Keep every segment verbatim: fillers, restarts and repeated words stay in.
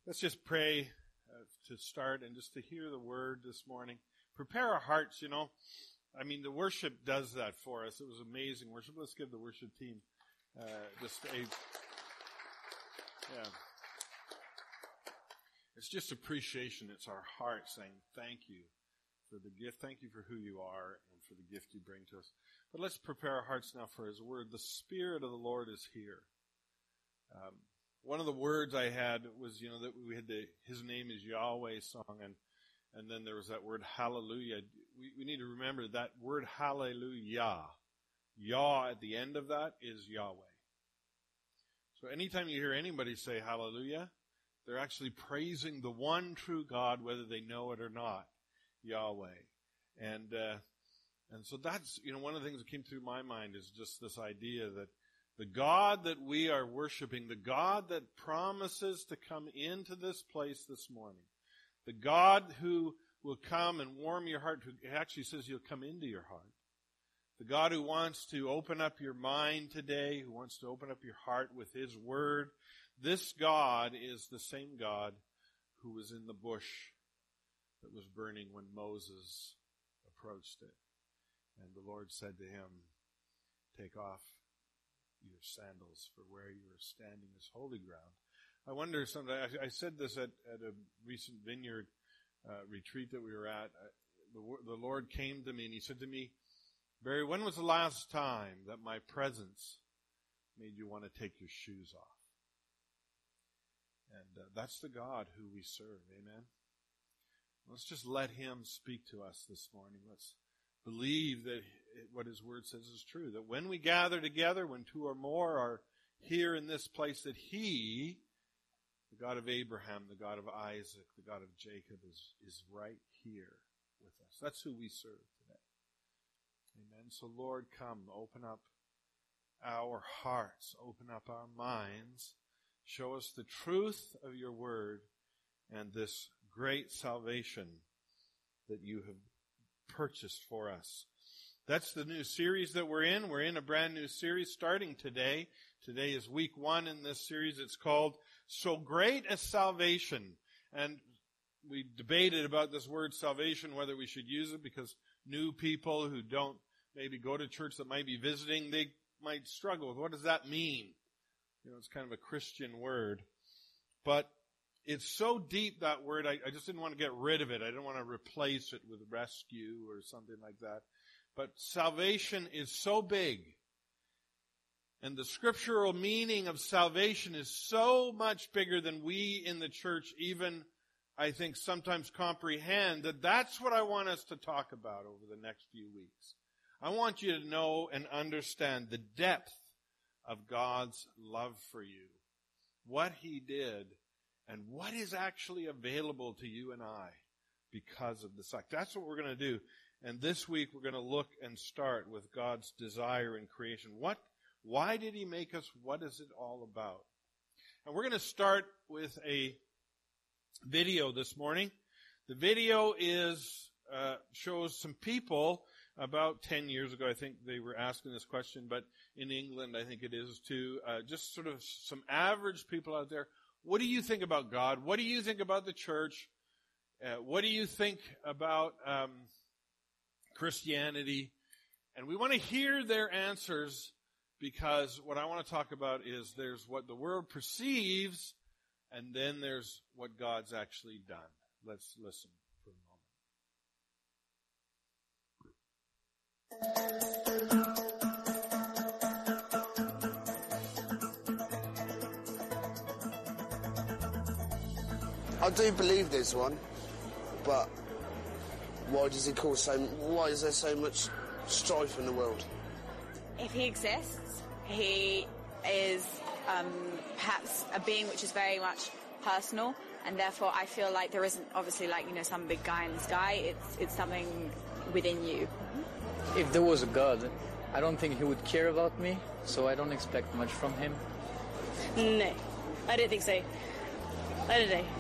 Let's just pray uh, to start and just to hear the word this morning. Prepare our hearts, you know. I mean, the worship does that for us. It was amazing worship. Let's give the worship team uh, just a... Yeah. It's just appreciation. It's our heart saying thank you for the gift. Thank you for who you are and for the gift you bring to us. But let's prepare our hearts now for His word. The Spirit of the Lord is here. Um, one of the words I had was, you know, that we had the His Name is Yahweh song, and and then there was that word hallelujah. We, we need to remember that word hallelujah. Yah at the end of that is Yahweh. So anytime you hear anybody say hallelujah, they're actually praising the one true God, whether they know it or not, Yahweh. And uh, and so that's, you know, one of the things that came through my mind is just this idea that the God that we are worshiping, the God that promises to come into this place this morning, the God who will come and warm your heart, who actually says He'll come into your heart, the God who wants to open up your mind today, who wants to open up your heart with His word, this God is the same God who was in the bush that was burning when Moses approached it. And the Lord said to him, "Take off your sandals, for where you are standing is holy ground." I wonder sometimes, I, I said this at, at a recent vineyard uh, retreat that we were at. I, the, the Lord came to me and He said to me, "Barry, when was the last time that my presence made you want to take your shoes off?" And uh, that's the God who we serve. Amen. Let's just let Him speak to us this morning. Let's believe that what His word says is true. That when we gather together, when two or more are here in this place, that He, the God of Abraham, the God of Isaac, the God of Jacob, is, is right here with us. That's who we serve today. Amen. So Lord, come, open up our hearts, open up our minds, show us the truth of your word and this great salvation that you have purchased for us. That's the new series that we're in. We're in a brand new series starting today. Today is week one in this series. It's called So Great a Salvation. And we debated about this word salvation, whether we should use it, because new people who don't maybe go to church, that might be visiting, they might struggle with what does that mean? You know, it's kind of a Christian word. But it's so deep, that word, I, I just didn't want to get rid of it. I didn't want to replace it with rescue or something like that. But salvation is so big. And the scriptural meaning of salvation is so much bigger than we in the church even, I think, sometimes comprehend, that that's what I want us to talk about over the next few weeks. I want you to know and understand the depth of God's love for you, what He did, and what is actually available to you and I because of this act. That's what we're going to do. And this week we're going to look and start with God's desire in creation. What, why did He make us? What is it all about? And we're going to start with a video this morning. The video is, uh, shows some people about ten years ago. I think they were asking this question, but in England, I think it is too, uh, just sort of some average people out there. What do you think about God? What do you think about the church? Uh, what do you think about um, Christianity? And we want to hear their answers, because what I want to talk about is there's what the world perceives, and then there's what God's actually done. Let's listen for a moment. I do believe there's one, but why does it cause so? Why is there so much strife in the world? If He exists, He is um, perhaps a being which is very much personal, and therefore I feel like there isn't obviously like, you know, some big guy in the sky. It's it's something within you. If there was a God, I don't think He would care about me, so I don't expect much from Him. No, I don't think so. I don't know.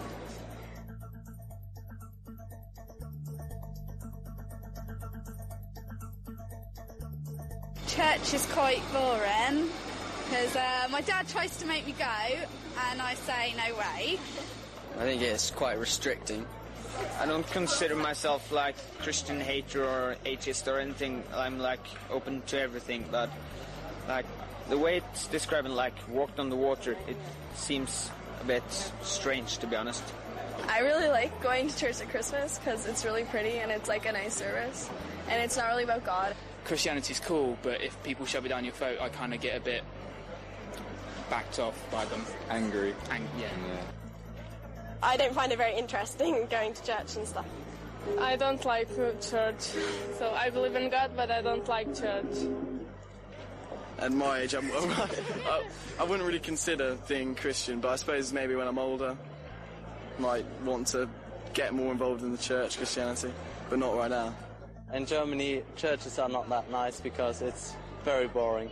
Church is quite boring because uh, my dad tries to make me go and I say no way. I think it's quite restricting. I don't consider myself like Christian hater or atheist or anything. I'm like open to everything, but like the way it's describing, like walked on the water, it seems a bit strange, to be honest. I really like going to church at Christmas because it's really pretty and it's like a nice service, and it's not really about God. Christianity's cool, but if people shove it down your throat, I kind of get a bit backed off by them. Angry. Ang- yeah. yeah. I don't find it very interesting going to church and stuff. I don't like church. So I believe in God, but I don't like church. At my age, I'm, I, I wouldn't really consider being Christian, but I suppose maybe when I'm older, might want to get more involved in the church, Christianity, but not right now. In Germany, churches are not that nice because it's very boring.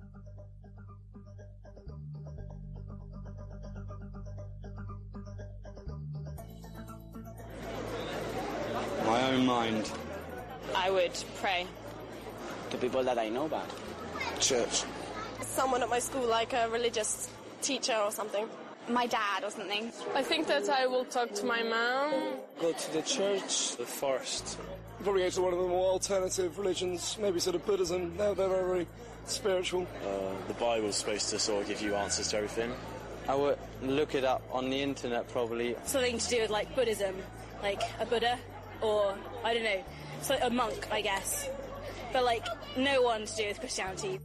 My own mind. I would pray. To people that I know about. Church. Someone at my school, like a religious teacher or something. My dad or something. I think that I will talk to my mom. Go to the church. The forest. Probably go to one of the more alternative religions, maybe sort of Buddhism. They're, they're very, very spiritual. Uh, the Bible's supposed to sort of give you answers to everything. I would look it up on the internet, probably. Something to do with, like, Buddhism. Like a Buddha, or, I don't know, so a monk, I guess. But, like, no one to do with Christianity.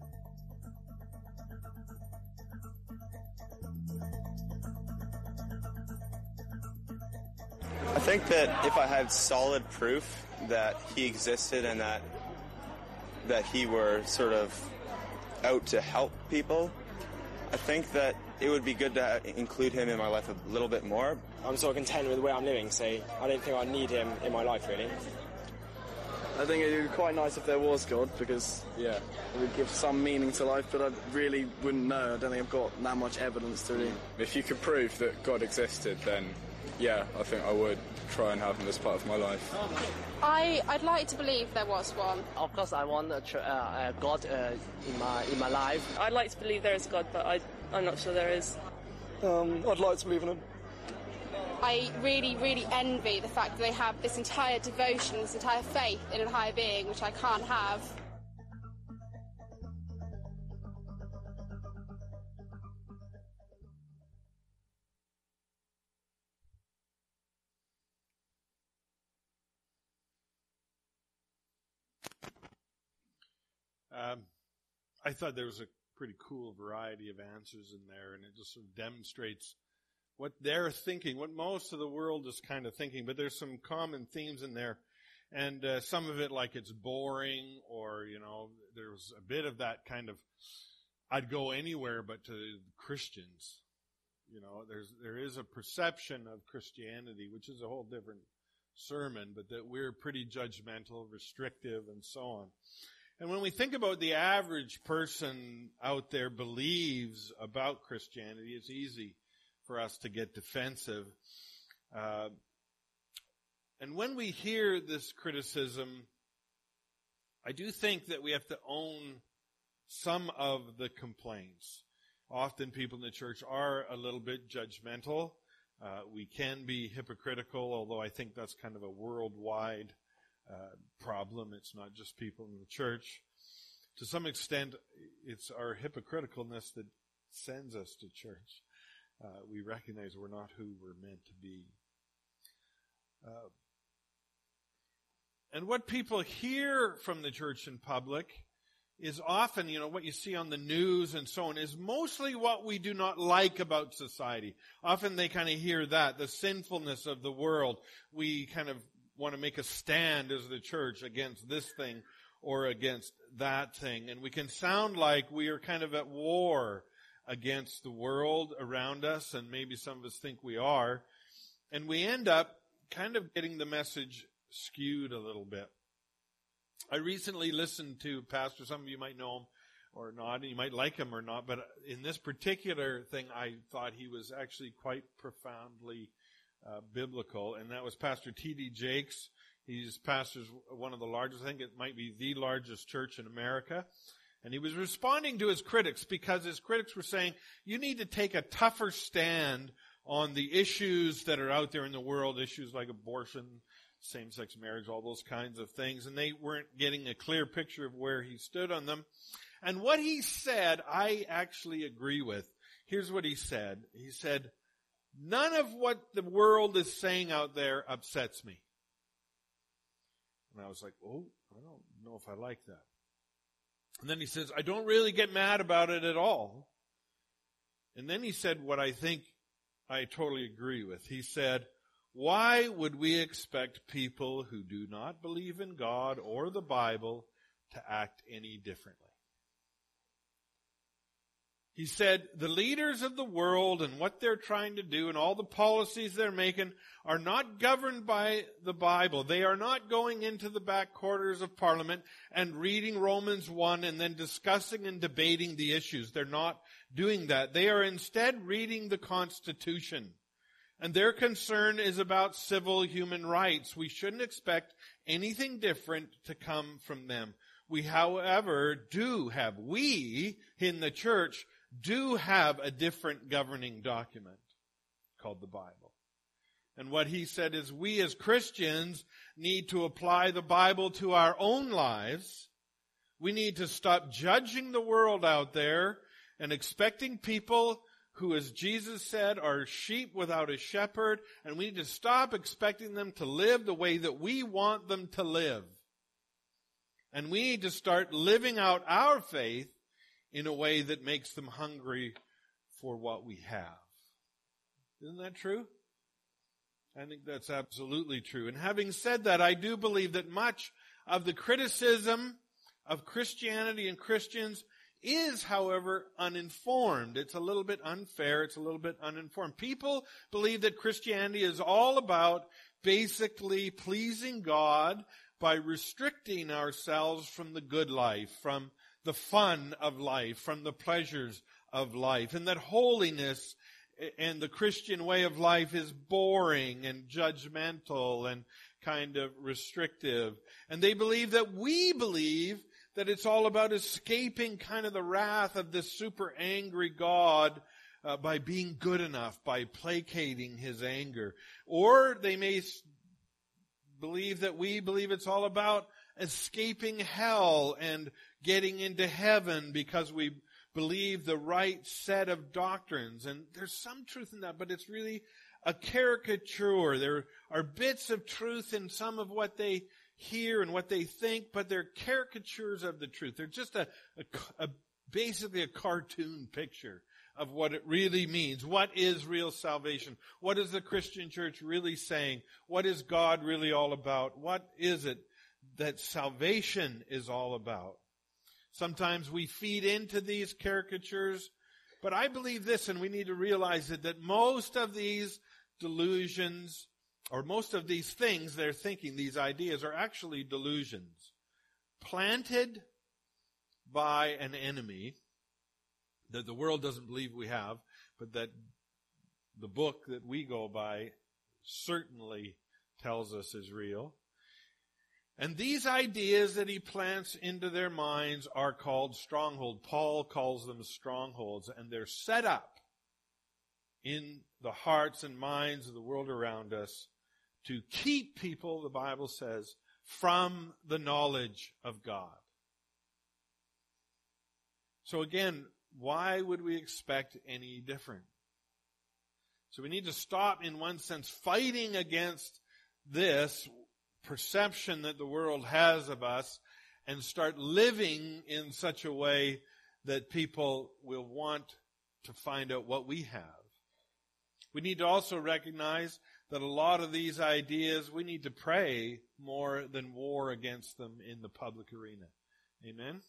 I think that if I had solid proof that he existed and that that he were sort of out to help people, I think that it would be good to include him in my life a little bit more. I'm sort of content with the way I'm living, so I don't think I need him in my life, really. I think it would be quite nice if there was God, because, yeah, it would give some meaning to life, but I really wouldn't know. I don't think I've got that much evidence to really. If you could prove that God existed, then, yeah, I think I would try and have him as part of my life. I, I'd like to believe there was one. Of course, I want a, uh, a God uh, in my in my life. I'd like to believe there is God, but I, I'm not sure there is. Um, I'd like to believe in him. I really, really envy the fact that they have this entire devotion, this entire faith in a higher being, which I can't have. Um, I thought there was a pretty cool variety of answers in there, and it just sort of demonstrates what they're thinking, what most of the world is kind of thinking, but there's some common themes in there. And uh, some of it like it's boring, or, you know, there's a bit of that kind of, I'd go anywhere but to Christians. You know, there's there is a perception of Christianity, which is a whole different sermon, but that we're pretty judgmental, restrictive, and so on. And when we think about the average person out there believes about Christianity, it's easy for us to get defensive. Uh, and when we hear this criticism, I do think that we have to own some of the complaints. Often people in the church are a little bit judgmental. Uh, we can be hypocritical, although I think that's kind of a worldwide uh, problem. It's not just people in the church. To some extent, it's our hypocriticalness that sends us to church. Uh, we recognize we're not who we're meant to be. Uh, and what people hear from the church in public is often, you know, what you see on the news and so on, is mostly what we do not like about society. Often they kind of hear that, the sinfulness of the world. We kind of want to make a stand as the church against this thing or against that thing. And we can sound like we are kind of at war against the world around us, and maybe some of us think we are. And we end up kind of getting the message skewed a little bit. I recently listened to Pastor, some of you might know him or not, and you might like him or not, but in this particular thing, I thought he was actually quite profoundly uh, biblical, and that was Pastor T D Jakes. He's pastors one of the largest, I think it might be the largest church in America. And he was responding to his critics because his critics were saying, you need to take a tougher stand on the issues that are out there in the world, issues like abortion, same-sex marriage, all those kinds of things, and they weren't getting a clear picture of where he stood on them. And what he said, I actually agree with. Here's what he said. He said, none of what the world is saying out there upsets me. And I was like, oh, I don't know if I like that. And then he says, I don't really get mad about it at all. And then he said what I think I totally agree with. He said, why would we expect people who do not believe in God or the Bible to act any differently? He said, the leaders of the world and what they're trying to do and all the policies they're making are not governed by the Bible. They are not going into the back quarters of Parliament and reading Romans one and then discussing and debating the issues. They're not doing that. They are instead reading the Constitution. And their concern is about civil human rights. We shouldn't expect anything different to come from them. We, however, do have, we in the church do have a different governing document called the Bible. And what he said is we as Christians need to apply the Bible to our own lives. We need to stop judging the world out there and expecting people who, as Jesus said, are sheep without a shepherd, and we need to stop expecting them to live the way that we want them to live. And we need to start living out our faith in a way that makes them hungry for what we have. Isn't that true? I think that's absolutely true. And having said that, I do believe that much of the criticism of Christianity and Christians is, however, uninformed. It's a little bit unfair. It's a little bit uninformed. People believe that Christianity is all about basically pleasing God by restricting ourselves from the good life, from the fun of life, from the pleasures of life, and that holiness and the Christian way of life is boring and judgmental and kind of restrictive. And they believe that we believe that it's all about escaping kind of the wrath of this super angry God uh, by being good enough, by placating his anger. Or they may s- believe that we believe it's all about escaping hell and getting into heaven because we believe the right set of doctrines. And there's some truth in that, but it's really a caricature. There are bits of truth in some of what they hear and what they think, but they're caricatures of the truth. They're just a, a, a basically a cartoon picture of what it really means. What is real salvation? What is the Christian church really saying? What is God really all about? What is it that salvation is all about? Sometimes we feed into these caricatures, but I believe this, and we need to realize it, that most of these delusions, or most of these things they're thinking, these ideas, are actually delusions planted by an enemy that the world doesn't believe we have, but that the book that we go by certainly tells us is real. And these ideas that he plants into their minds are called strongholds. Paul calls them strongholds, and they're set up in the hearts and minds of the world around us to keep people, the Bible says, from the knowledge of God. So again, why would we expect any different? So we need to stop, in one sense, fighting against this perception that the world has of us and start living in such a way that people will want to find out what we have. We need to also recognize that a lot of these ideas, we need to pray more than war against them in the public arena. Amen?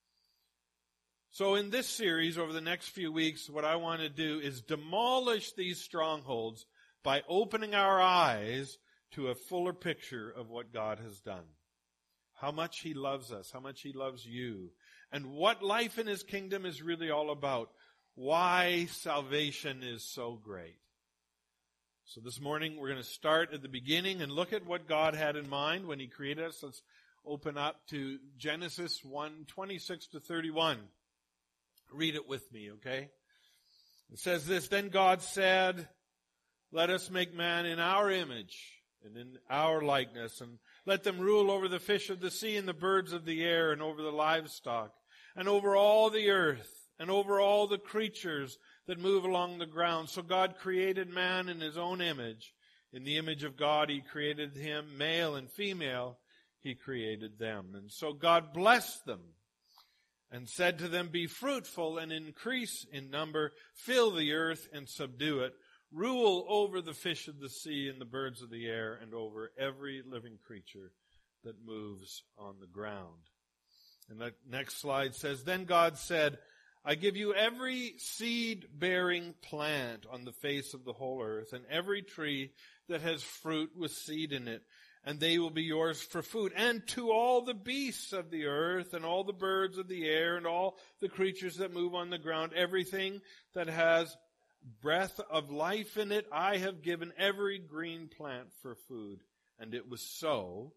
So in this series, over the next few weeks, what I want to do is demolish these strongholds by opening our eyes to a fuller picture of what God has done. How much he loves us, how much he loves you, and what life in his kingdom is really all about. Why salvation is so great. So this morning we're going to start at the beginning and look at what God had in mind when he created us. Let's open up to Genesis one, twenty-six to thirty-one. Read it with me, okay? It says this, "Then God said, Let us make man in our image and in our likeness, and let them rule over the fish of the sea and the birds of the air and over the livestock and over all the earth and over all the creatures that move along the ground. So God created man in his own image. In the image of God he created him, male and female he created them. And so God blessed them and said to them, be fruitful and increase in number, fill the earth and subdue it. Rule over the fish of the sea and the birds of the air and over every living creature that moves on the ground. And the next slide says, then God said, I give you every seed-bearing plant on the face of the whole earth and every tree that has fruit with seed in it, and they will be yours for food. And to all the beasts of the earth and all the birds of the air and all the creatures that move on the ground, everything that has breath of life in it, I have given every green plant for food. And it was so.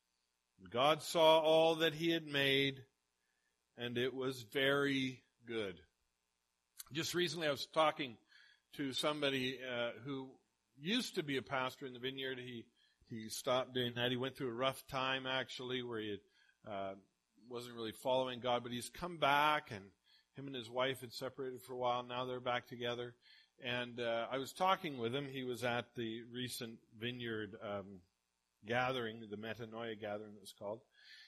God saw all that he had made, and it was very good. Just recently I was talking to somebody uh, who used to be a pastor in the vineyard. He he stopped doing that. He went through a rough time, actually, where he had, uh, wasn't really following God, but he's come back, and him and his wife had separated for a while. Now they're back together. And uh, I was talking with him. He was at the recent vineyard um, gathering, the Metanoia gathering it was called.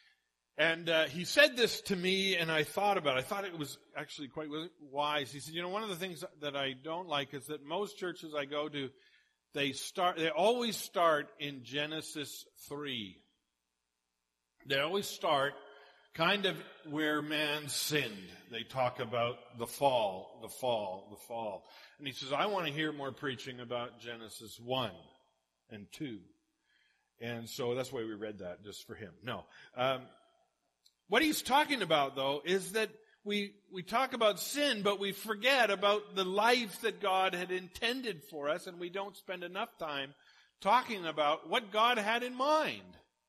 And uh, he said this to me, and I thought about it. I thought it was actually quite wise. He said, you know, one of the things that I don't like is that most churches I go to, they start, they always start in Genesis three. They always start kind of where man sinned. They talk about the fall, the fall, the fall. And he says, I want to hear more preaching about Genesis one and two. And so that's why we read that, just for him. No. Um, what he's talking about, though, is that we, we talk about sin, but we forget about the life that God had intended for us, and we don't spend enough time talking about what God had in mind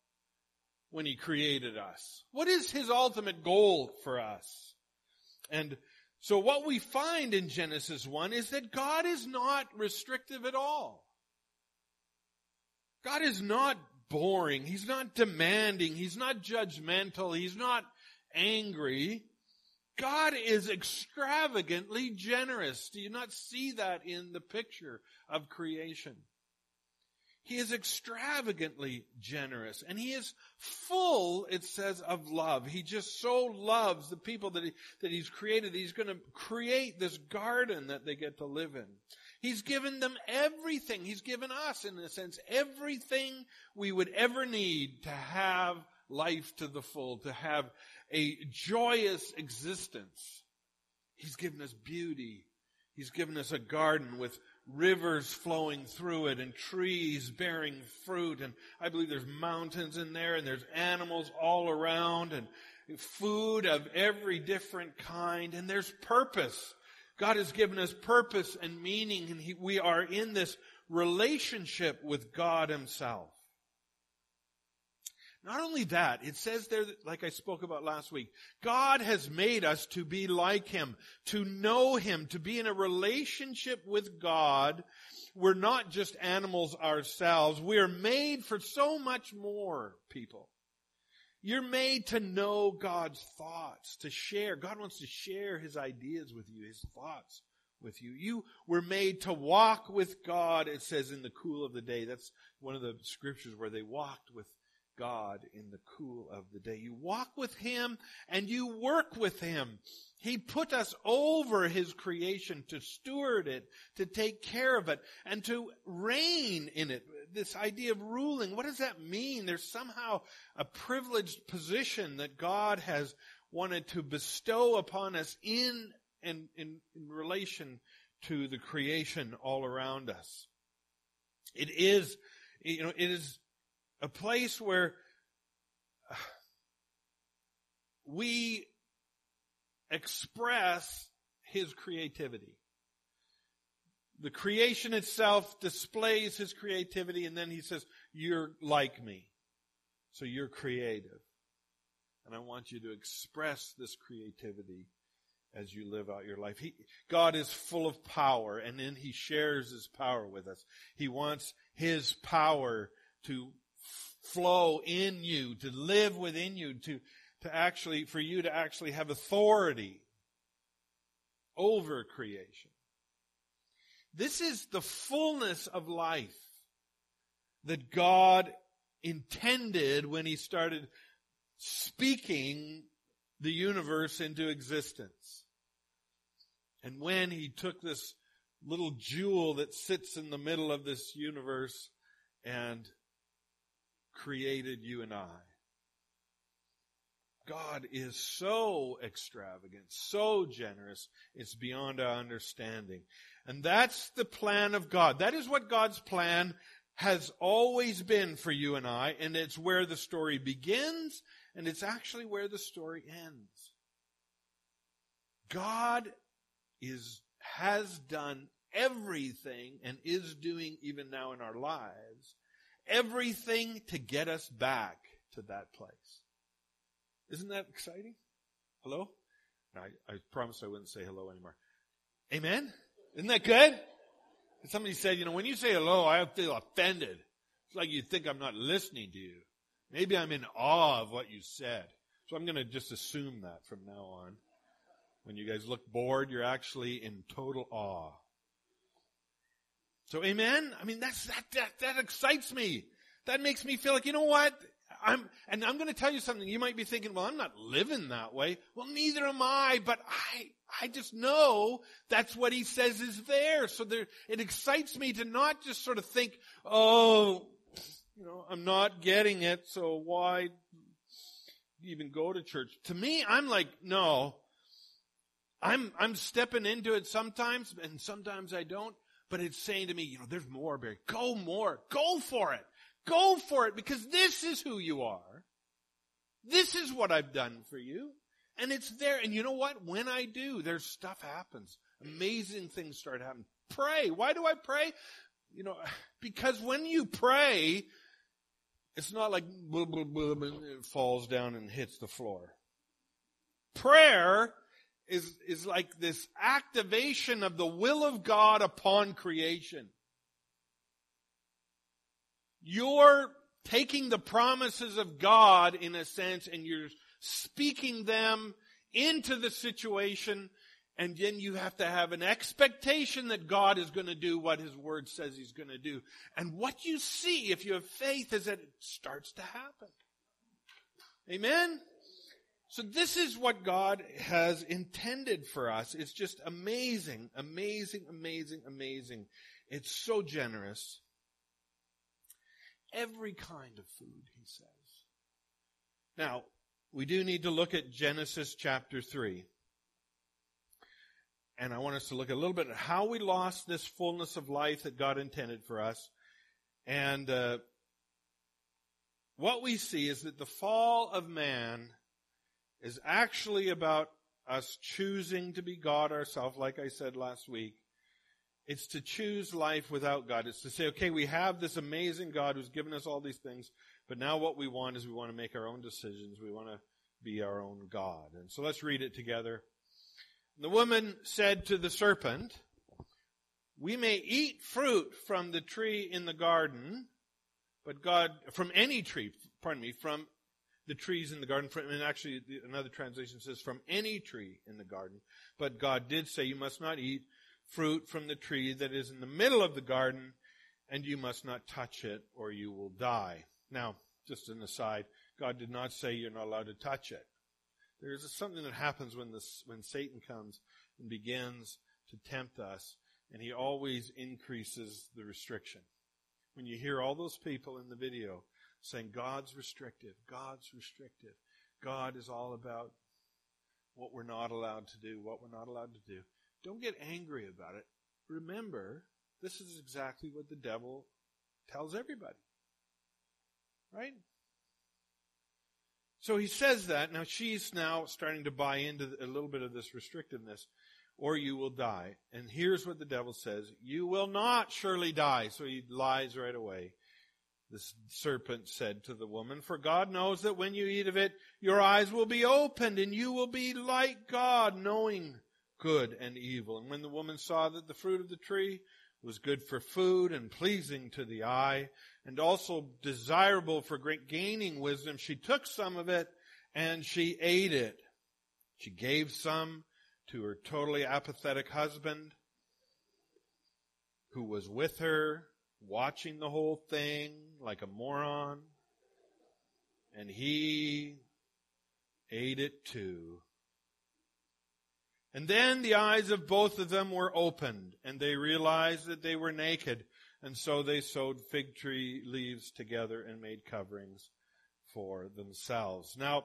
when he created us. What is his ultimate goal for us? And so what we find in Genesis one is that God is not restrictive at all. God is not boring. He's not demanding. He's not judgmental. He's not angry. God is extravagantly generous. Do you not see that in the picture of creation? He is extravagantly generous, and he is full, it says, of love. He just so loves the people that he, that he's created. He's going to create this garden that they get to live in. He's given them everything. He's given us, in a sense, everything we would ever need to have life to the full, to have a joyous existence. He's given us beauty. He's given us a garden with rivers flowing through it and trees bearing fruit. And I believe there's mountains in there, and there's animals all around, and food of every different kind. And there's purpose. God has given us purpose and meaning, and he, we are in this relationship with God himself. Not only that, it says there, like I spoke about last week, God has made us to be like him, to know him, to be in a relationship with God. We're not just animals ourselves. We are made for so much more, people. You're made to know God's thoughts, to share. God wants to share his ideas with you, his thoughts with you. You were made to walk with God, it says, in the cool of the day. That's one of the scriptures where they walked with God in the cool of the day. You walk with him and you work with him. He put us over his creation to steward it, to take care of it, and to reign in it. This idea of ruling, what does that mean? There's somehow a privileged position that God has wanted to bestow upon us in in, in, in relation to the creation all around us. It is, you know, it is a place where we express his creativity. The creation itself displays his creativity, and then he says, you're like me, so you're creative. And I want you to express this creativity as you live out your life. He, God is full of power, and then He shares His power with us. He wants His power to f- flow in you, to live within you, to, to actually, for you to actually have authority over creation. This is the fullness of life that God intended when He started speaking the universe into existence. And when He took this little jewel that sits in the middle of this universe and created you and I. God is so extravagant, so generous, it's beyond our understanding. And that's the plan of God. That is what God's plan has always been for you and I, and it's where the story begins, and it's actually where the story ends. God is has done everything, and is doing even now in our lives, everything to get us back to that place. Isn't that exciting? Hello? I, I promised I wouldn't say hello anymore. Amen? Isn't that good? Somebody said, you know, when you say hello, I feel offended. It's like you think I'm not listening to you. Maybe I'm in awe of what you said. So I'm going to just assume that from now on. When you guys look bored, you're actually in total awe. So amen? I mean, that's, that, that, that excites me. That makes me feel like, you know what? I'm, and I'm going to tell you something. You might be thinking, well, I'm not living that way. Well, neither am I, but I, I just know that's what He says is there. So there, it excites me to not just sort of think, oh, you know, I'm not getting it, so why even go to church? To me, I'm like, no, I'm, I'm stepping into it sometimes, and sometimes I don't, but it's saying to me, you know, there's more, Barry. Go more. Go for it. Go for it, because this is who you are. This is what I've done for you. And it's there. And you know what? When I do, there's stuff happens. Amazing things start happening. Pray. Why do I pray? You know, because when you pray, it's not like blah, blah, blah, blah, it falls down and hits the floor. Prayer is, is like this activation of the will of God upon creation. You're taking the promises of God, in a sense, and you're speaking them into the situation, and then you have to have an expectation that God is going to do what His Word says He's going to do. And what you see, if you have faith, is that it starts to happen. Amen? So this is what God has intended for us. It's just amazing, amazing, amazing, amazing. It's so generous. Every kind of food, He says. Now, we do need to look at Genesis chapter three. And I want us to look a little bit at how we lost this fullness of life that God intended for us. And uh, what we see is that the fall of man is actually about us choosing to be God ourselves, like I said last week. It's to choose life without God. It's to say, okay, we have this amazing God who's given us all these things, but now what we want is we want to make our own decisions. We want to be our own God. And so let's read it together. The woman said to the serpent, we may eat fruit from the tree in the garden, but God, from any tree, pardon me, from the trees in the garden, from, and actually another translation says from any tree in the garden, but God did say you must not eat fruit from the tree that is in the middle of the garden, and you must not touch it or you will die. Now, just an aside, God did not say you're not allowed to touch it. There's something that happens when this, when Satan comes and begins to tempt us, and he always increases the restriction. When you hear all those people in the video saying God's restrictive, God's restrictive, God is all about what we're not allowed to do, what we're not allowed to do. Don't get angry about it. Remember, this is exactly what the devil tells everybody. Right? So he says that. Now she's now starting to buy into a little bit of this restrictiveness. Or you will die. And here's what the devil says. You will not surely die. So he lies right away. The serpent said to the woman, "For God knows that when you eat of it, your eyes will be opened, and you will be like God, knowing good and evil." And when the woman saw that the fruit of the tree was good for food and pleasing to the eye, and also desirable for great gaining wisdom, she took some of it and she ate it. She gave some to her totally apathetic husband, who was with her, watching the whole thing like a moron, and he ate it too. And then the eyes of both of them were opened, and they realized that they were naked, and so they sewed fig tree leaves together and made coverings for themselves. Now,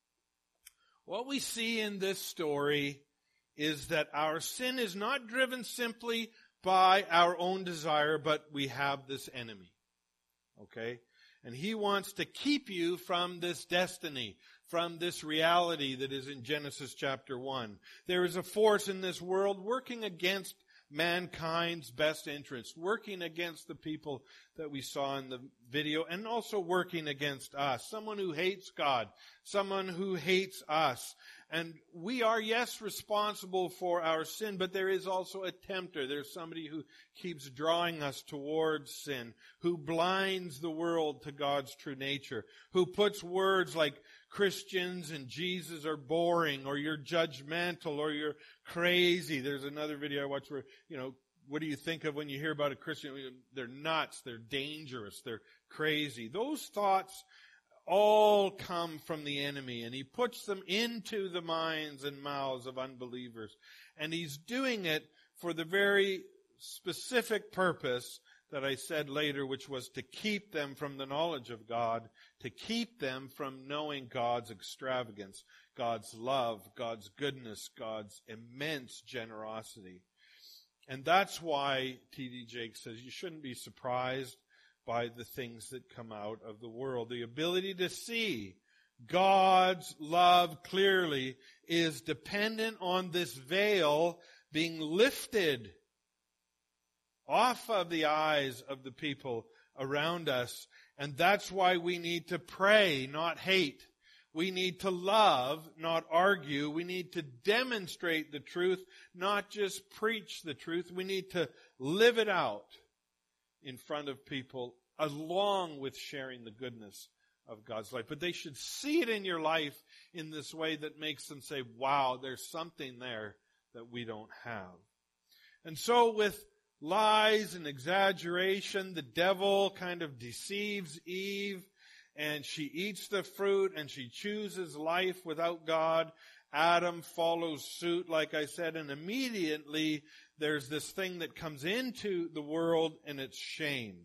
what we see in this story is that our sin is not driven simply by our own desire, but we have this enemy. Okay? And he wants to keep you from this destiny, from this reality that is in Genesis chapter one. There is a force in this world working against mankind's best interest, working against the people that we saw in the video, and also working against us. Someone who hates God, someone who hates us. And we are, yes, responsible for our sin, but there is also a tempter. There's somebody who keeps drawing us towards sin, who blinds the world to God's true nature, who puts words like Christians and Jesus are boring, or you're judgmental, or you're crazy. There's another video I watched where, you know, what do you think of when you hear about a Christian? They're nuts, they're dangerous, they're crazy. Those thoughts all come from the enemy, and he puts them into the minds and mouths of unbelievers. And he's doing it for the very specific purpose that I said later, which was to keep them from the knowledge of God, to keep them from knowing God's extravagance, God's love, God's goodness, God's immense generosity. And that's why T D Jakes says you shouldn't be surprised by the things that come out of the world. The ability to see God's love clearly is dependent on this veil being lifted off of the eyes of the people around us. And that's why we need to pray, not hate. We need to love, not argue. We need to demonstrate the truth, not just preach the truth. We need to live it out in front of people, along with sharing the goodness of God's life. But they should see it in your life in this way that makes them say, wow, there's something there that we don't have. And so with lies and exaggeration, the devil kind of deceives Eve, and she eats the fruit and she chooses life without God. Adam follows suit, like I said, and immediately there's this thing that comes into the world, and it's shame.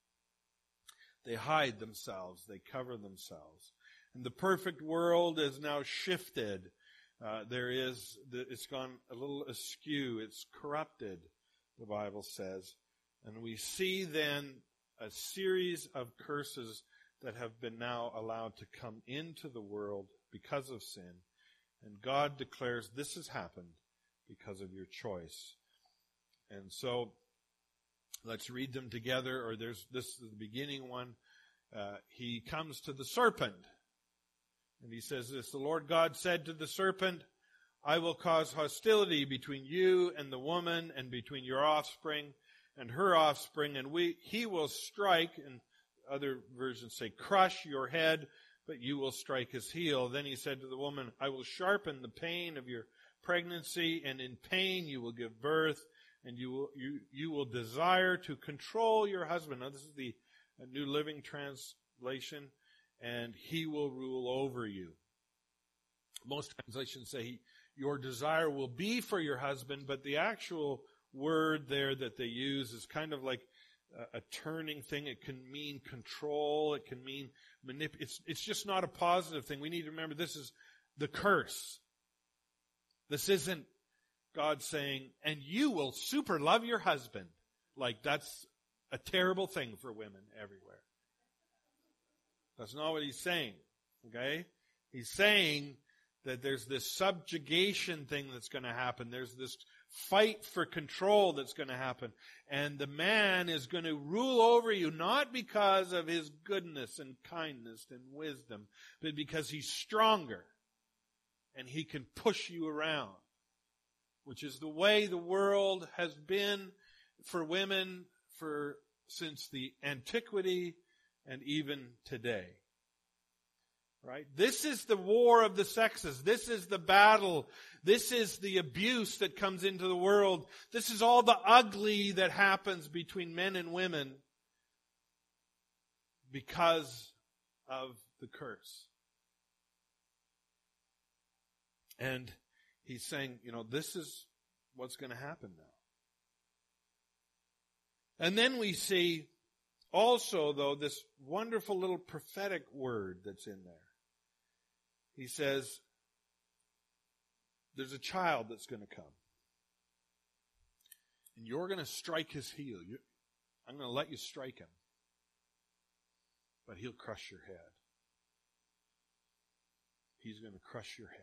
They hide themselves. They cover themselves. And the perfect world is now shifted. Uh, there is, it's gone a little askew. It's corrupted, the Bible says. And we see then a series of curses that have been now allowed to come into the world because of sin. And God declares this has happened because of your choice. And so let's read them together, or there's this is the beginning one. Uh, he comes to the serpent, and he says this, the Lord God said to the serpent, I will cause hostility between you and the woman, and between your offspring and her offspring, and we he will strike, and other versions say crush your head, but you will strike his heel. Then he said to the woman, I will sharpen the pain of your pregnancy, and in pain you will give birth, and you will you you will desire to control your husband. Now this is the New Living Translation, and he will rule over you. Most translations say your desire will be for your husband, but the actual word there that they use is kind of like a, a turning thing. It can mean control. It can mean manip. It's, it's just not a positive thing. We need to remember this is the curse. This isn't God saying, and you will super love your husband. Like that's a terrible thing for women everywhere. That's not what he's saying. Okay? He's saying that there's this subjugation thing that's going to happen. There's this fight for control that's going to happen. And the man is going to rule over you, not because of his goodness and kindness and wisdom, but because he's stronger and he can push you around, which is the way the world has been for women for since the antiquity and even today. Right? This is the war of the sexes. This is the battle. This is the abuse that comes into the world. This is all the ugly that happens between men and women because of the curse. And he's saying, you know, this is what's going to happen now. And then we see also, though, this wonderful little prophetic word that's in there. He says, there's a child that's going to come. And you're going to strike his heel. You, I'm going to let you strike him. But he'll crush your head. He's going to crush your head.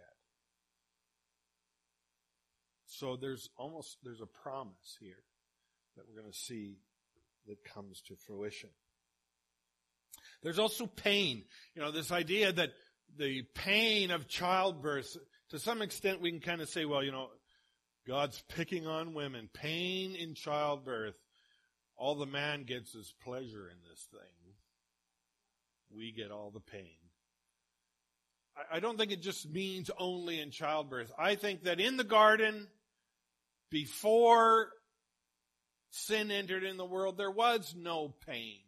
So there's almost, there's a promise here that we're going to see that comes to fruition. There's also pain. You know, this idea that the pain of childbirth, to some extent we can kind of say, well, you know, God's picking on women. Pain in childbirth. All the man gets is pleasure in this thing. We get all the pain. I, I don't think it just means only in childbirth. I think that in the garden, before sin entered in the world, there was no pain.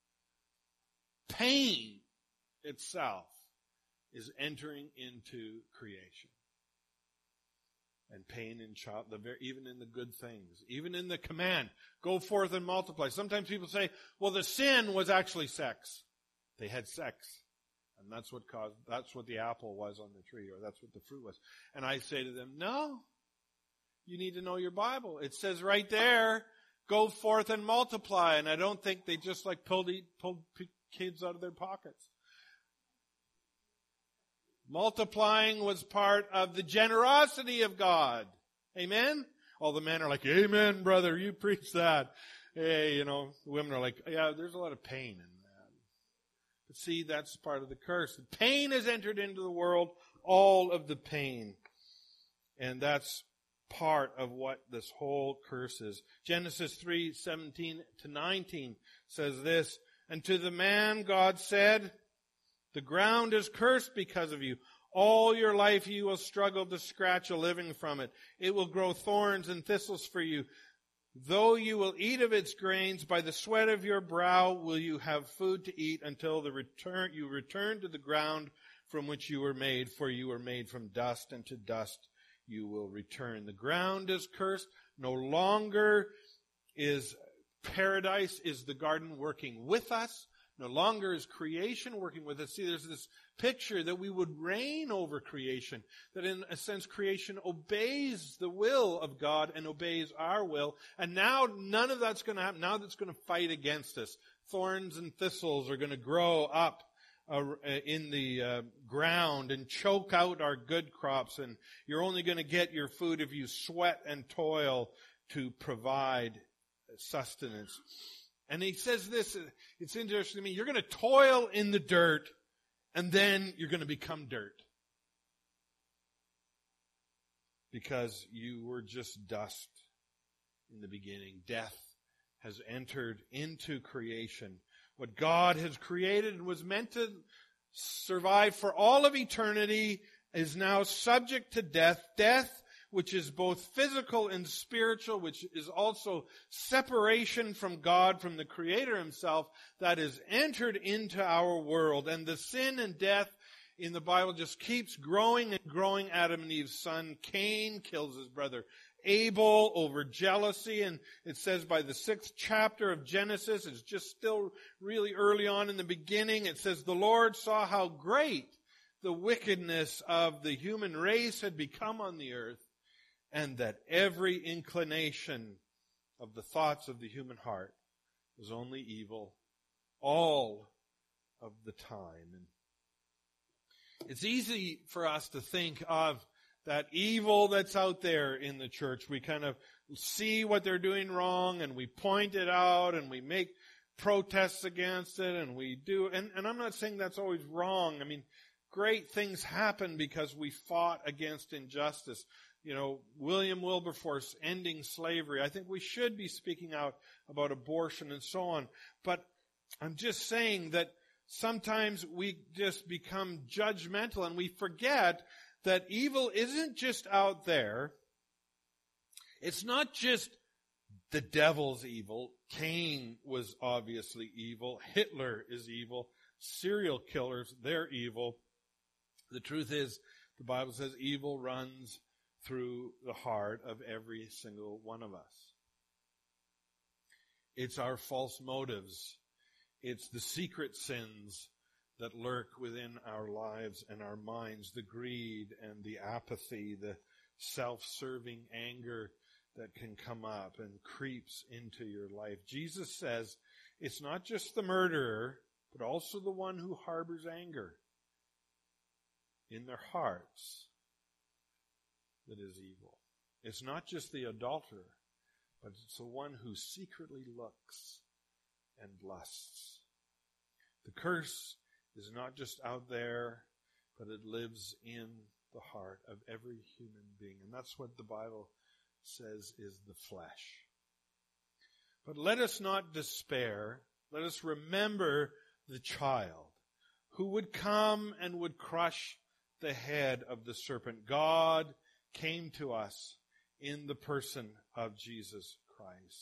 Pain itself is entering into creation. And pain in child, the very, even in the good things, even in the command, go forth and multiply. Sometimes people say, well, the sin was actually sex. They had sex. And that's what caused, that's what the apple was on the tree, or that's what the fruit was. And I say to them, no, you need to know your Bible. It says right there, go forth and multiply. And I don't think they just like pulled, pulled kids out of their pockets. Multiplying was part of the generosity of God. Amen? All the men are like, amen, brother, you preach that. Hey, you know, the women are like, yeah, there's a lot of pain in that. But see, that's part of the curse. The pain has entered into the world, all of the pain. And that's part of what this whole curse is. Genesis three seventeen to nineteen says this, and to the man God said, the ground is cursed because of you. All your life you will struggle to scratch a living from it. It will grow thorns and thistles for you. Though you will eat of its grains, by the sweat of your brow will you have food to eat until the return you return to the ground from which you were made, for you were made from dust, and to dust you will return. The ground is cursed. No longer is paradise, is the garden working with us. No longer is creation working with us. See, there's this picture that we would reign over creation, that in a sense creation obeys the will of God and obeys our will. And now none of that's going to happen. Now that's going to fight against us. Thorns and thistles are going to grow up uh, in the uh, ground and choke out our good crops. And you're only going to get your food if you sweat and toil to provide sustenance. And he says this, it's interesting to me, you're going to toil in the dirt, and then you're going to become dirt. Because you were just dust in the beginning. Death has entered into creation. What God has created and was meant to survive for all of eternity is now subject to death. Death, which is both physical and spiritual, which is also separation from God, from the Creator Himself, that is entered into our world. And the sin and death in the Bible just keeps growing and growing. Adam and Eve's son Cain kills his brother Abel over jealousy. And it says by the sixth chapter of Genesis, it's just still really early on in the beginning, it says, the Lord saw how great the wickedness of the human race had become on the earth, and that every inclination of the thoughts of the human heart was only evil all of the time. And it's easy for us to think of that evil that's out there in the church. We kind of see what they're doing wrong and we point it out and we make protests against it and we do, and, and I'm not saying that's always wrong. I mean, great things happen because we fought against injustice. You know, William Wilberforce ending slavery. I think we should be speaking out about abortion and so on. But I'm just saying that sometimes we just become judgmental and we forget that evil isn't just out there. It's not just the devil's evil. Cain was obviously evil. Hitler is evil. Serial killers, they're evil. The truth is, the Bible says evil runs through the heart of every single one of us. It's our false motives. It's the secret sins that lurk within our lives and our minds, the greed and the apathy, the self-serving anger that can come up and creeps into your life. Jesus says it's not just the murderer, but also the one who harbors anger in their hearts that is evil. It's not just the adulterer, but it's the one who secretly looks and lusts. The curse is not just out there, but it lives in the heart of every human being. And that's what the Bible says is the flesh. But let us not despair. Let us remember the child who would come and would crush the head of the serpent. God came to us in the person of Jesus Christ.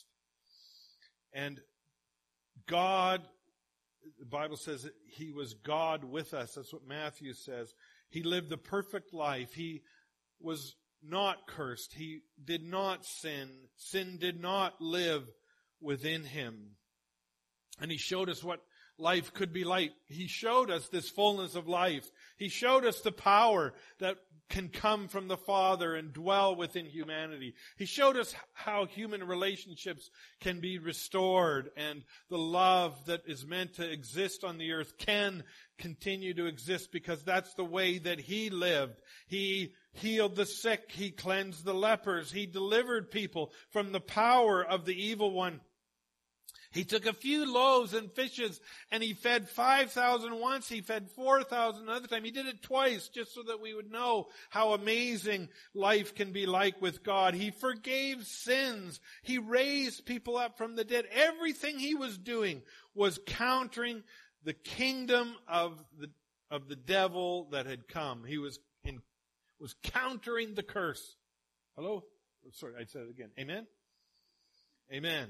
And God, the Bible says that He was God with us. That's what Matthew says. He lived the perfect life. He was not cursed. He did not sin. Sin did not live within Him. And He showed us what life could be like. He showed us this fullness of life. He showed us the power that can come from the Father and dwell within humanity. He showed us how human relationships can be restored and the love that is meant to exist on the earth can continue to exist because that's the way that He lived. He healed the sick. He cleansed the lepers. He delivered people from the power of the evil one. He took a few loaves and fishes and He fed five thousand once. He fed four thousand another time. He did it twice just so that we would know how amazing life can be like with God. He forgave sins. He raised people up from the dead. Everything He was doing was countering the kingdom of the, of the devil that had come. He was in, was countering the curse. Hello? Sorry, I said it again. Amen? Amen.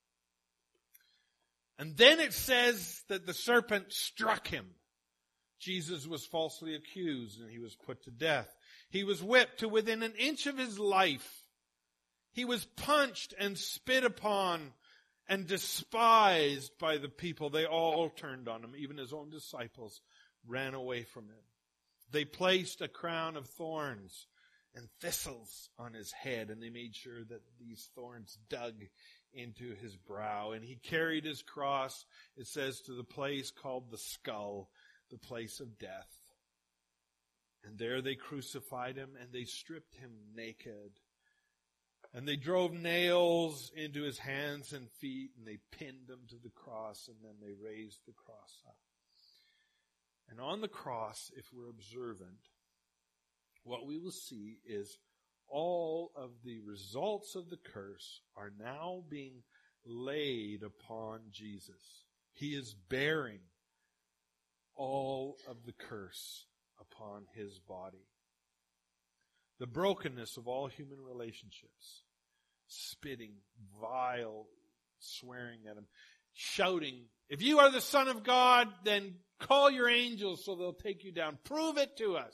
And then it says that the serpent struck Him. Jesus was falsely accused and He was put to death. He was whipped to within an inch of His life. He was punched and spit upon and despised by the people. They all turned on Him. Even His own disciples ran away from Him. They placed a crown of thorns and thistles on His head, and they made sure that these thorns dug into His brow. And He carried His cross, it says, to the place called the skull, the place of death. And there they crucified Him, and they stripped Him naked. And they drove nails into His hands and feet, and they pinned Him to the cross, and then they raised the cross up. And on the cross, if we're observant, what we will see is all of the results of the curse are now being laid upon Jesus. He is bearing all of the curse upon His body. The brokenness of all human relationships, spitting, vile, swearing at Him, shouting, "If you are the Son of God, then call your angels so they'll take you down. Prove it to us."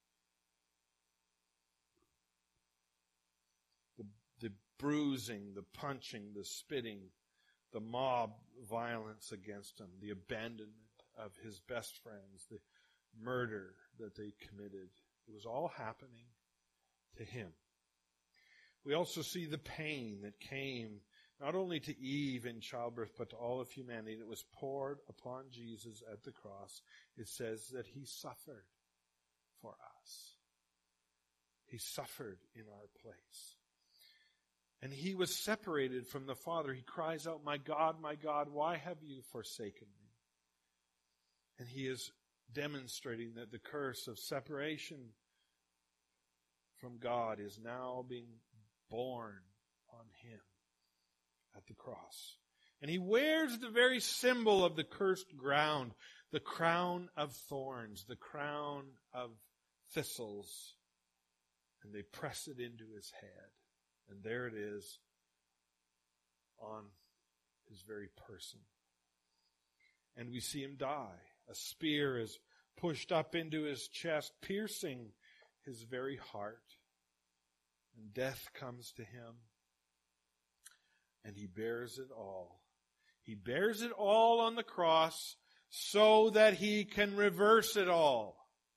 Bruising, the punching, the spitting, the mob violence against Him, the abandonment of His best friends, the murder that they committed. It was all happening to Him. We also see the pain that came not only to Eve in childbirth, but to all of humanity that was poured upon Jesus at the cross. It says that He suffered for us. He suffered in our place. And he was separated from the Father. He cries out, "My God, my God, why have you forsaken me?" And he is demonstrating that the curse of separation from God is now being borne on him at the cross. And he wears the very symbol of the cursed ground, the crown of thorns, the crown of thistles. And they press it into his head. And there it is on his very person. And we see him die. A spear is pushed up into his chest, piercing his very heart. And death comes to him. And he bears it all. He bears it all on the cross so that he can reverse it all.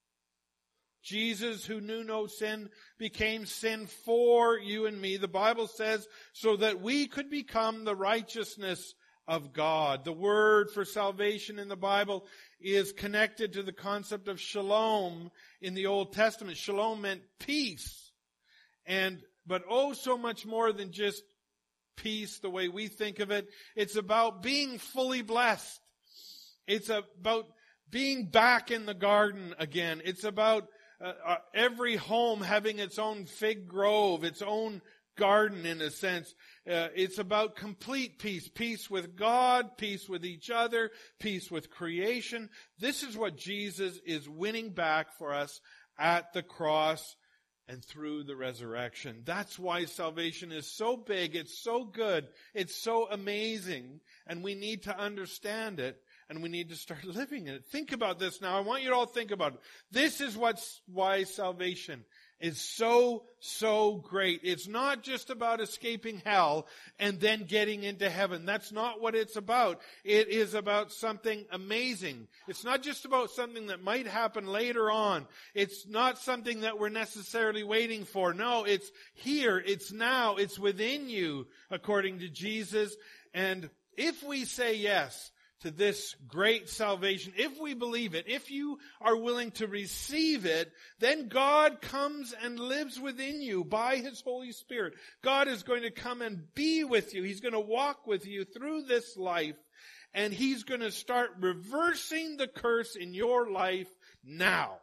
Jesus, who knew no sin, became sin for you and me. The Bible says, so that we could become the righteousness of God. The word for salvation in the Bible is connected to the concept of shalom in the Old Testament. Shalom meant peace. And, but oh, so much more than just peace the way we think of it. It's about being fully blessed. It's about being back in the garden again. It's about Uh, uh, every home having its own fig grove, its own garden in a sense. Uh, it's about complete peace. Peace with God, peace with each other, peace with creation. This is what Jesus is winning back for us at the cross and through the resurrection. That's why salvation is so big, it's so good, it's so amazing, and we need to understand it. And we need to start living in it. Think about this now. I want you to all think about it. This is what's why salvation is so, so great. It's not just about escaping hell and then getting into heaven. That's not what it's about. It is about something amazing. It's not just about something that might happen later on. It's not something that we're necessarily waiting for. No, it's here. It's now. It's within you, according to Jesus. And if we say yes to this great salvation, if we believe it, if you are willing to receive it, then God comes and lives within you by His Holy Spirit. God is going to come and be with you. He's going to walk with you through this life, and He's going to start reversing the curse in your life now.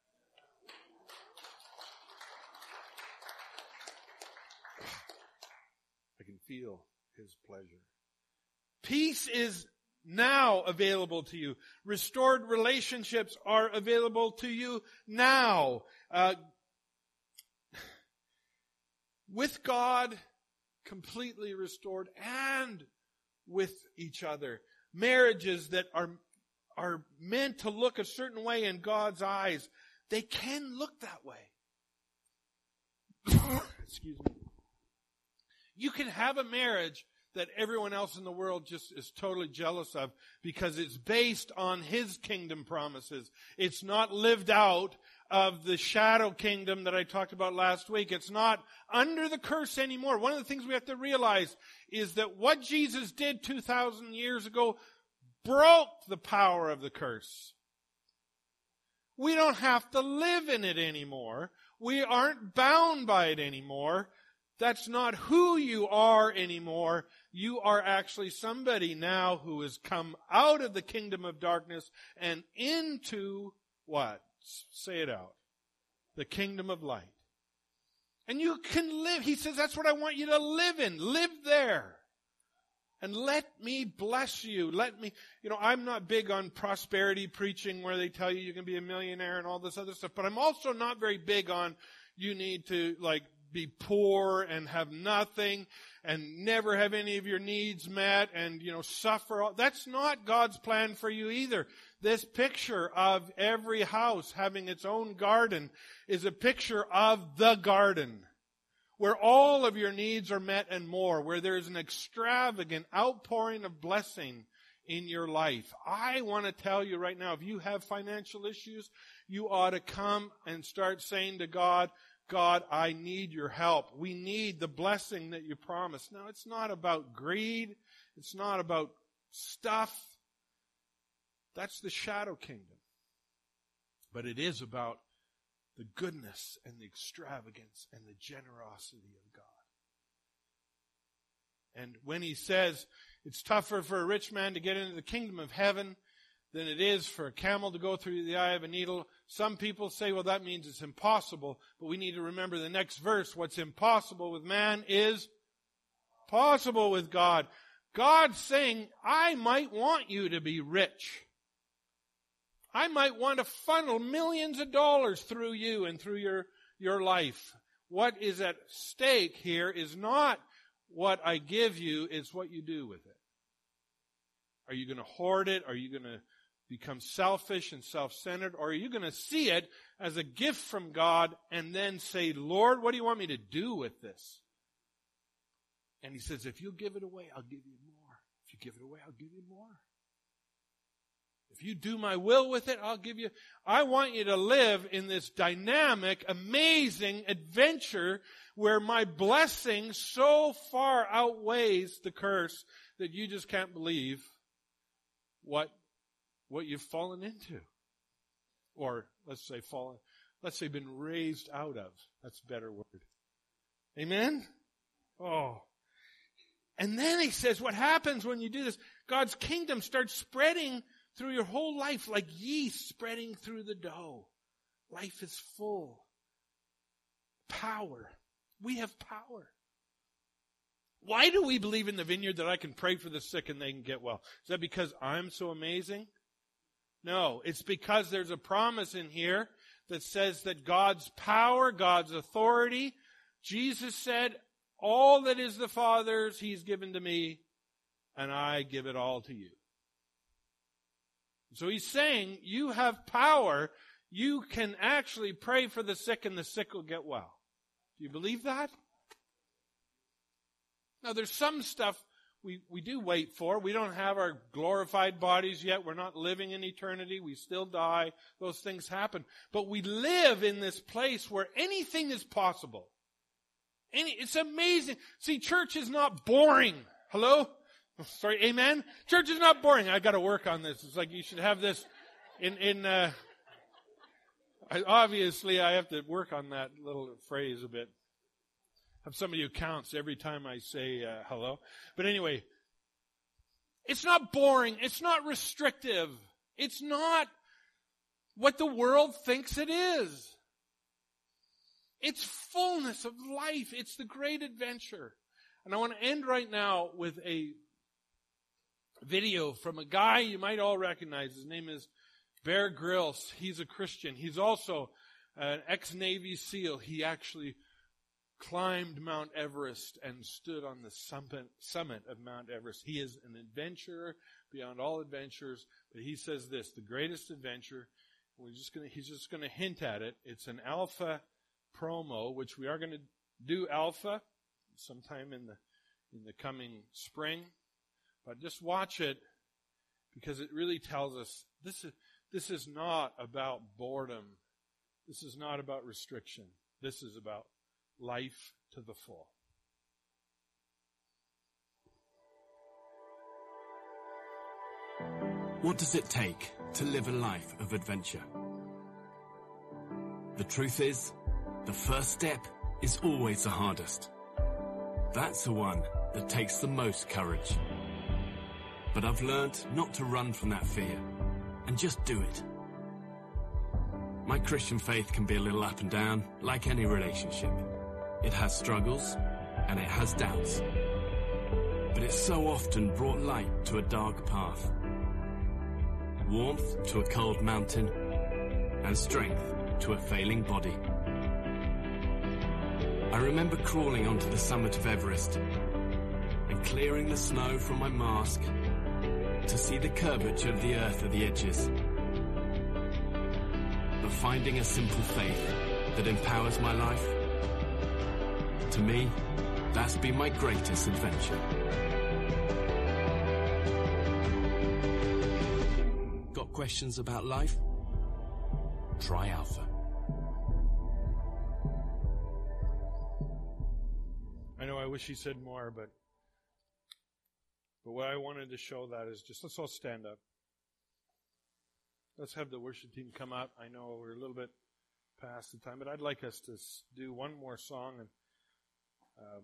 I can feel His pleasure. Peace is now available to you. Restored relationships are available to you now. Uh, with God, completely restored, and with each other. Marriages that are, are meant to look a certain way in God's eyes, they can look that way. Excuse me. You can have a marriage that everyone else in the world just is totally jealous of because it's based on His kingdom promises. It's not lived out of the shadow kingdom that I talked about last week. It's not under the curse anymore. One of the things we have to realize is that what Jesus did two thousand years ago broke the power of the curse. We don't have to live in it anymore. We aren't bound by it anymore. That's not who you are anymore. You are actually somebody now who has come out of the kingdom of darkness and into what? Say it out. The kingdom of light. And you can live. He says, that's what I want you to live in. Live there. And let me bless you. Let me, you know, I'm not big on prosperity preaching where they tell you you can be a millionaire and all this other stuff. But I'm also not very big on you need to like be poor and have nothing and never have any of your needs met and, you know, suffer. That's not God's plan for you either. This picture of every house having its own garden is a picture of the garden where all of your needs are met and more, where there's an extravagant outpouring of blessing in your life. I want to tell you right now, if you have financial issues, you ought to come and start saying to God, God, I need your help. We need the blessing that you promised. Now, it's not about greed. It's not about stuff. That's the shadow kingdom. But it is about the goodness and the extravagance and the generosity of God. And when he says it's tougher for a rich man to get into the kingdom of heaven than it is for a camel to go through the eye of a needle, some people say, well, that means it's impossible. But we need to remember the next verse. What's impossible with man is possible with God. God's saying, I might want you to be rich. I might want to funnel millions of dollars through you and through your, your life. What is at stake here is not what I give you, it's what you do with it. Are you going to hoard it? Are you going to become selfish and self-centered? Or are you going to see it as a gift from God and then say, Lord, what do you want me to do with this? And he says, if you'll give it away, I'll give you more. If you give it away, I'll give you more. If you do my will with it, I'll give you. I want you to live in this dynamic, amazing adventure where my blessing so far outweighs the curse that you just can't believe what, what you've fallen into. Or let's say fallen, let's say been raised out of. That's a better word. Amen? Oh. And then he says, what happens when you do this? God's kingdom starts spreading through your whole life like yeast spreading through the dough. Life is full. Power. We have power. Why do we believe in the Vineyard that I can pray for the sick and they can get well? Is that because I'm so amazing? No, it's because there's a promise in here that says that God's power, God's authority, Jesus said, all that is the Father's, He's given to me, and I give it all to you. So he's saying, you have power. You can actually pray for the sick and the sick will get well. Do you believe that? Now there's some stuff we, we do wait for. We don't have our glorified bodies yet. We're not living in eternity. We still die. Those things happen. But we live in this place where anything is possible. Any, it's amazing. See, church is not boring. Hello? Sorry, amen? Church is not boring. I got to work on this. It's like you should have this in, in, uh, I, obviously I have to work on that little phrase a bit. Have somebody who counts every time I say, uh, hello. But anyway, it's not boring. It's not restrictive. It's not what the world thinks it is. It's fullness of life. It's the great adventure. And I want to end right now with a video from a guy you might all recognize. His name is Bear Grylls. He's a Christian. He's also an ex-Navy SEAL. He actually climbed Mount Everest and stood on the summit, summit of Mount Everest. He is an adventurer beyond all adventures. But he says this, the greatest adventure, we're just gonna, he's just going to hint at it. It's an alpha promo, which we are going to do alpha sometime in the in the coming spring. But just watch it because it really tells us this is, this is not about boredom. This is not about restriction. This is about life to the full. What does it take to live a life of adventure? The truth is, the first step is always the hardest. That's the one that takes the most courage. But I've learned not to run from that fear and just do it. My Christian faith can be a little up and down, like any relationship. It has struggles and it has doubts. But it's so often brought light to a dark path, warmth to a cold mountain, and strength to a failing body. I remember crawling onto the summit of Everest and clearing the snow from my mask to see the curvature of the earth at the edges. But finding a simple faith that empowers my life, to me, that's been my greatest adventure. Got questions about life? Try Alpha. I know I wish he said more, but but what I wanted to show that is just, let's all stand up. Let's have the worship team come up. I know we're a little bit past the time, but I'd like us to do one more song and um,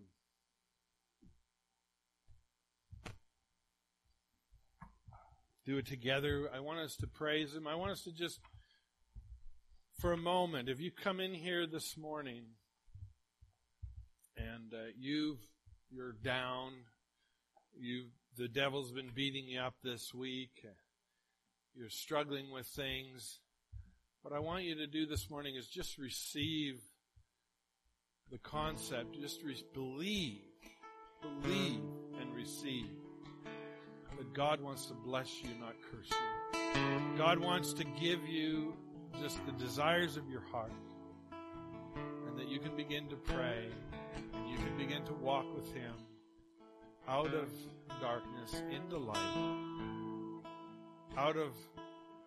do it together. I want us to praise Him. I want us to just, for a moment, if you come in here this morning and uh, you've you're down, you the devil's been beating you up this week, you're struggling with things. What I want you to do this morning is just receive the concept. Just re- believe, believe and receive that God wants to bless you, not curse you. God wants to give you just the desires of your heart, and that you can begin to pray, and you can begin to walk with Him out of darkness into light, out of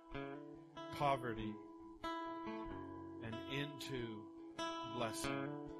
poverty and into blessing.